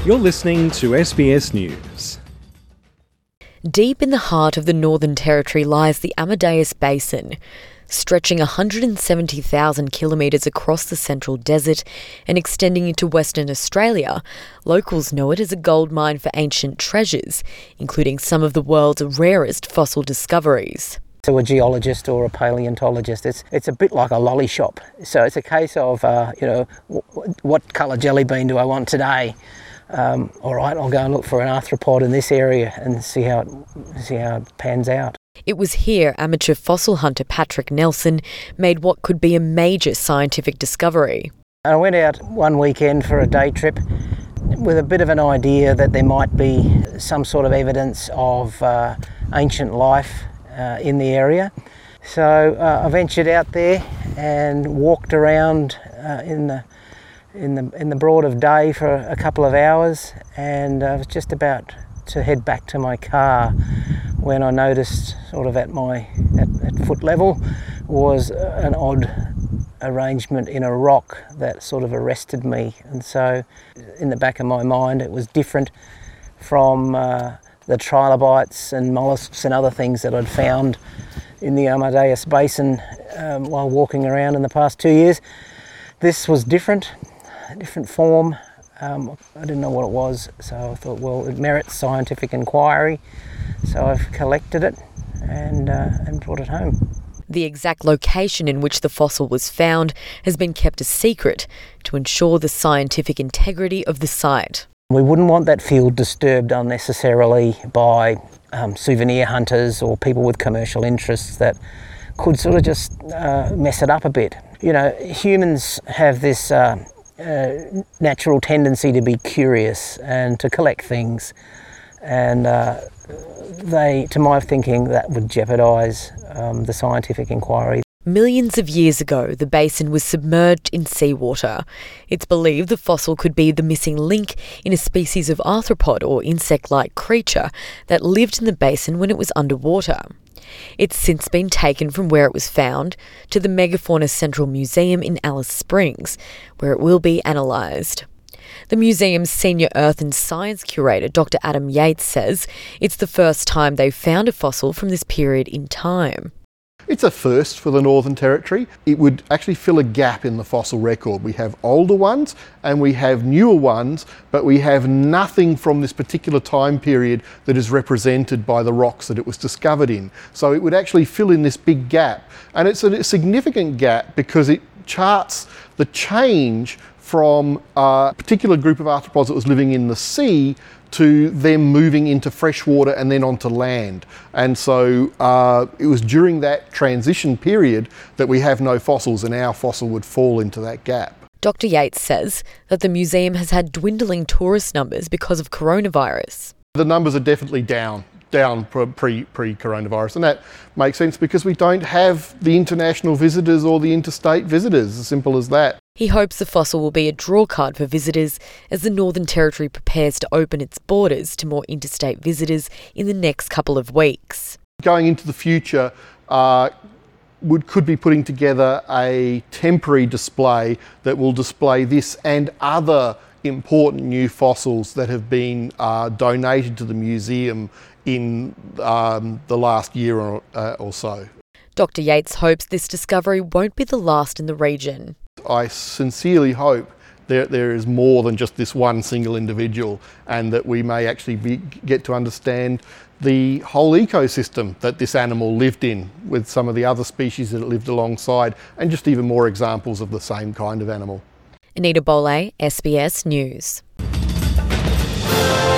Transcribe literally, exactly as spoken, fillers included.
You're listening to S B S News. Deep in the heart of the Northern Territory lies the Amadeus Basin. Stretching one hundred seventy thousand kilometres across the central desert and extending into Western Australia, locals know it as a goldmine for ancient treasures, including some of the world's rarest fossil discoveries. To a geologist or a paleontologist, it's it's a bit like a lolly shop. So it's a case of, uh, you know, w- what colour jelly bean do I want today? Um, all right, I'll go and look for an arthropod in this area and see how it, see how it pans out. It was here amateur fossil hunter Patrick Nelson made what could be a major scientific discovery. I went out one weekend for a day trip with a bit of an idea that there might be some sort of evidence of uh, ancient life uh, in the area. So uh, I ventured out there and walked around uh, in the in the in the broad of day for a couple of hours, and I was just about to head back to my car when I noticed, sort of at my at, at foot level, was an odd arrangement in a rock that sort of arrested me. And so in the back of my mind it was different from uh, the trilobites and molluscs and other things that I'd found in the Amadeus Basin um, while walking around in the past two years. This was different, a different form. Um, I didn't know what it was, so I thought, well, it merits scientific inquiry. So I've collected it and uh, and brought it home. The exact location in which the fossil was found has been kept a secret to ensure the scientific integrity of the site. We wouldn't want that field disturbed unnecessarily by um, souvenir hunters or people with commercial interests that could sort of just uh, mess it up a bit. You know, humans have this uh, uh, natural tendency to be curious and to collect things, and uh, they, to my thinking, that would jeopardise um, the scientific inquiry. Millions of years ago, the basin was submerged in seawater. It's believed the fossil could be the missing link in a species of arthropod or insect-like creature that lived in the basin when it was underwater. It's since been taken from where it was found to the Megafauna Central Museum in Alice Springs, where it will be analysed. The museum's senior earth and science curator, Doctor Adam Yates, says it's the first time they've found a fossil from this period in time. It's a first for the Northern Territory. It would actually fill a gap in the fossil record. We have older ones and we have newer ones, but we have nothing from this particular time period that is represented by the rocks that it was discovered in. So it would actually fill in this big gap. And it's a significant gap because it charts the change from a particular group of arthropods that was living in the sea to them moving into freshwater and then onto land. And so uh, it was during that transition period that we have no fossils, and our fossil would fall into that gap. Doctor Yates says that the museum has had dwindling tourist numbers because of coronavirus. The numbers are definitely down. down pre, pre-coronavirus, and that makes sense because we don't have the international visitors or the interstate visitors, as simple as that. He hopes the fossil will be a drawcard for visitors as the Northern Territory prepares to open its borders to more interstate visitors in the next couple of weeks. Going into the future, uh, would could be putting together a temporary display that will display this and other important new fossils that have been uh, donated to the museum in um, the last year or, uh, or so. Doctor Yates hopes this discovery won't be the last in the region. I sincerely hope there, there is more than just this one single individual, and that we may actually be, get to understand the whole ecosystem that this animal lived in with some of the other species that it lived alongside, and just even more examples of the same kind of animal. Anita Bole, S B S News.